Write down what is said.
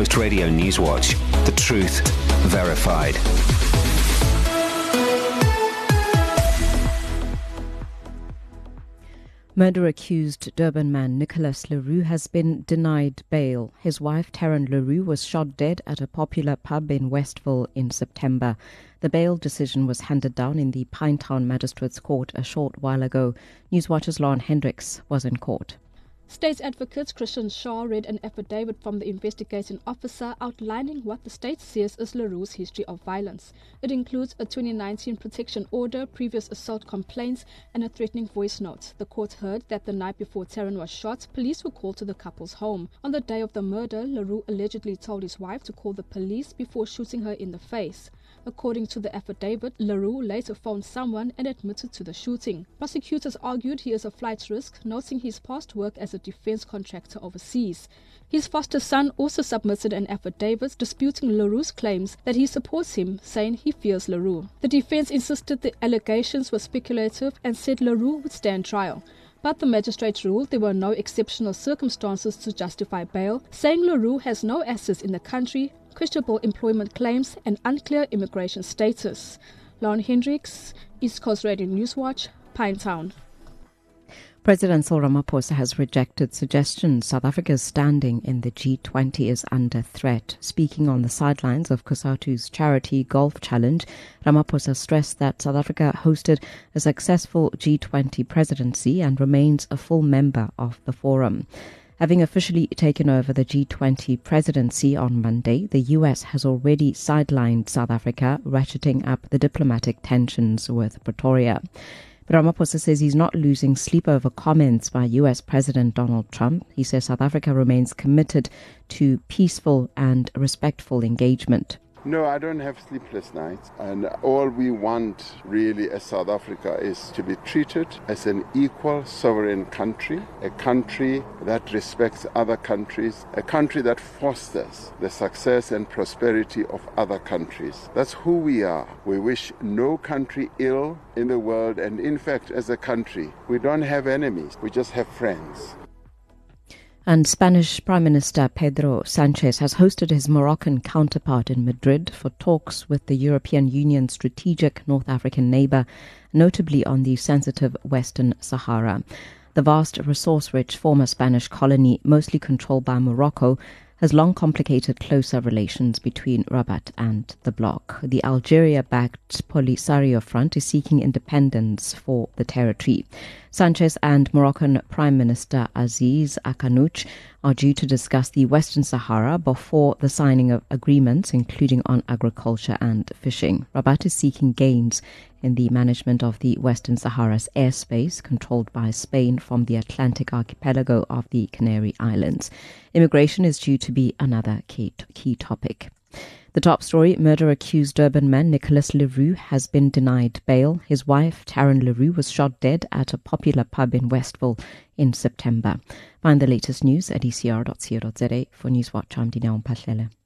Coast Radio Newswatch. The truth verified. Murder-accused Durban man Nicholas Leroux has been denied bail. His wife, Taryn Leroux, was shot dead at a popular pub in Westville in September. The bail decision was handed down in the Pinetown Magistrates Court a short while ago. Newswatch's Lauren Hendricks was in court. State Advocate Christian Shaw read an affidavit from the investigating officer outlining what the state sees as Leroux's history of violence. It includes a 2019 protection order, previous assault complaints, and a threatening voice note. The court heard that the night before Taryn was shot, police were called to the couple's home. On the day of the murder, Leroux allegedly told his wife to call the police before shooting her in the face. According to the affidavit, Leroux later phoned someone and admitted to the shooting. Prosecutors argued he is a flight risk, noting his past work as a defense contractor overseas. His foster son also submitted an affidavit disputing Leroux's claims that he supports him, saying he fears Leroux. The defense insisted the allegations were speculative and said Leroux would stand trial. But the magistrate ruled there were no exceptional circumstances to justify bail, saying Leroux has no assets in the country, questionable employment claims, and unclear immigration status. Lauren Hendricks, East Coast Radio Newswatch, Pinetown. President Cyril Ramaphosa has rejected suggestions South Africa's standing in the G20 is under threat. Speaking on the sidelines of COSATU's charity golf challenge, Ramaphosa stressed that South Africa hosted a successful G20 presidency and remains a full member of the forum. Having officially taken over the G20 presidency on Monday, the US has already sidelined South Africa, ratcheting up the diplomatic tensions with Pretoria. Ramaphosa says he's not losing sleep over comments by US President Donald Trump. He says South Africa remains committed to peaceful and respectful engagement. No, I don't have sleepless nights, and all we want really as South Africa is to be treated as an equal sovereign country, a country that respects other countries, a country that fosters the success and prosperity of other countries. That's who we are. We wish no country ill in the world, and in fact, as a country, we don't have enemies, we just have friends. And Spanish Prime Minister Pedro Sanchez has hosted his Moroccan counterpart in Madrid for talks with the European Union's strategic North African neighbour, notably on the sensitive Western Sahara. The vast, resource-rich former Spanish colony, mostly controlled by Morocco, has long complicated closer relations between Rabat and the bloc. The Algeria-backed Polisario Front is seeking independence for the territory. Sanchez and Moroccan Prime Minister Aziz Akanouch are due to discuss the Western Sahara before the signing of agreements, including on agriculture and fishing. Rabat is seeking gains in the management of the Western Sahara's airspace, controlled by Spain from the Atlantic archipelago of the Canary Islands. Immigration is due to be another key topic. The top story, murder-accused Durban man Nicholas Leroux has been denied bail. His wife, Taryn Leroux, was shot dead at a popular pub in Westville in September. Find the latest news at ecr.co.za. For Newswatch, I'm Dineo Mpahlele.